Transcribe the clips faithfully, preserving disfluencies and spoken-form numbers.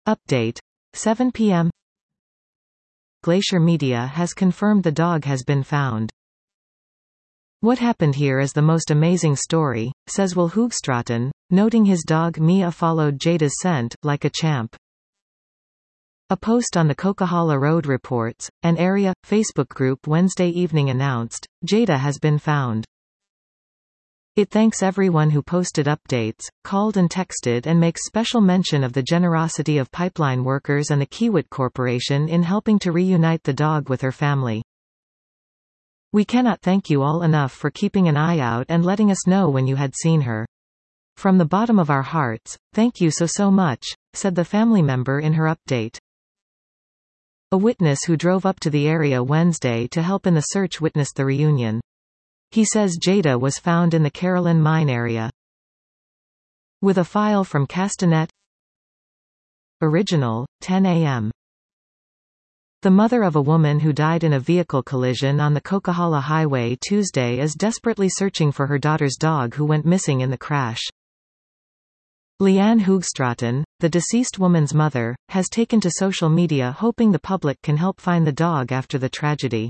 Update. seven p m Glacier Media has confirmed the dog has been found. What happened here is the most amazing story, says Will Hoogstraten, noting his dog Mia followed Jada's scent, like a champ. A post on the Coquihalla Road reports, an area Facebook group Wednesday evening announced, Jada has been found. It thanks everyone who posted updates, called and texted, and makes special mention of the generosity of pipeline workers and the Kiewit Corporation in helping to reunite the dog with her family. We cannot thank you all enough for keeping an eye out and letting us know when you had seen her. From the bottom of our hearts, thank you so so much, said the family member in her update. A witness who drove up to the area Wednesday to help in the search witnessed the reunion. He says Jada was found in the Carolyn Mine area. With a file from Castanet. Original, ten a m The mother of a woman who died in a vehicle collision on the Coquihalla Highway Tuesday is desperately searching for her daughter's dog who went missing in the crash. Leanne Hoogstraten, the deceased woman's mother, has taken to social media hoping the public can help find the dog after the tragedy.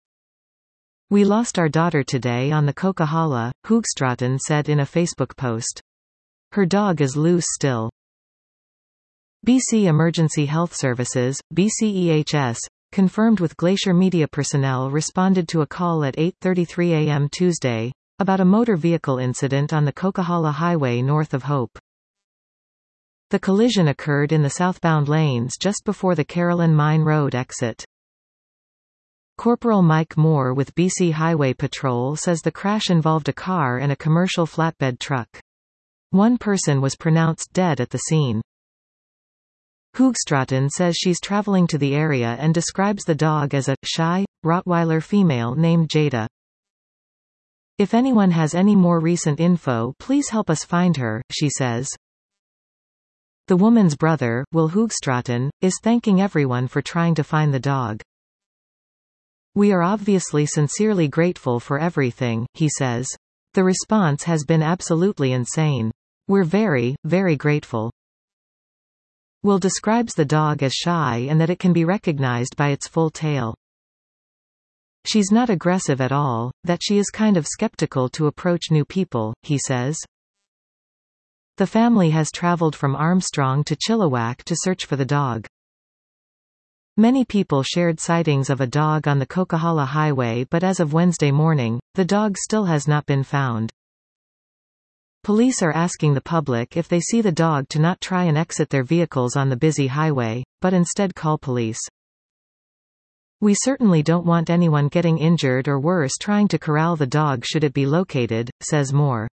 We lost our daughter today on the Coquihalla, Hoogstraten said in a Facebook post. Her dog is loose still. B C Emergency Health Services, B C E H S, confirmed with Glacier Media personnel responded to a call at eight thirty-three a m Tuesday, about a motor vehicle incident on the Coquihalla Highway north of Hope. The collision occurred in the southbound lanes just before the Carolyn Mine Road exit. Corporal Mike Moore with B C Highway Patrol says the crash involved a car and a commercial flatbed truck. One person was pronounced dead at the scene. Hoogstraten says she's traveling to the area and describes the dog as a shy Rottweiler female named Jada. If anyone has any more recent info, please help us find her, she says. The woman's brother, Will Hoogstraten, is thanking everyone for trying to find the dog. We are obviously sincerely grateful for everything, he says. The response has been absolutely insane. We're very, very grateful. Will describes the dog as shy and that it can be recognized by its full tail. She's not aggressive at all, that she is kind of skeptical to approach new people, he says. The family has traveled from Armstrong to Chilliwack to search for the dog. Many people shared sightings of a dog on the Coquihalla Highway, but as of Wednesday morning, the dog still has not been found. Police are asking the public if they see the dog to not try and exit their vehicles on the busy highway, but instead call police. We certainly don't want anyone getting injured or worse trying to corral the dog should it be located, says Moore.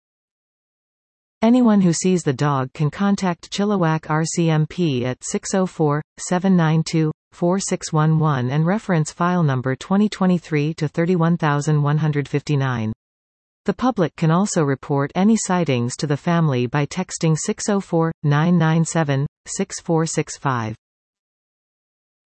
Anyone who sees the dog can contact Chilliwack R C M P at six oh four, seven nine two, four six one one and reference file number twenty twenty-three to thirty-one thousand one hundred fifty-nine. The public can also report any sightings to the family by texting six oh four, nine nine seven, six four six five.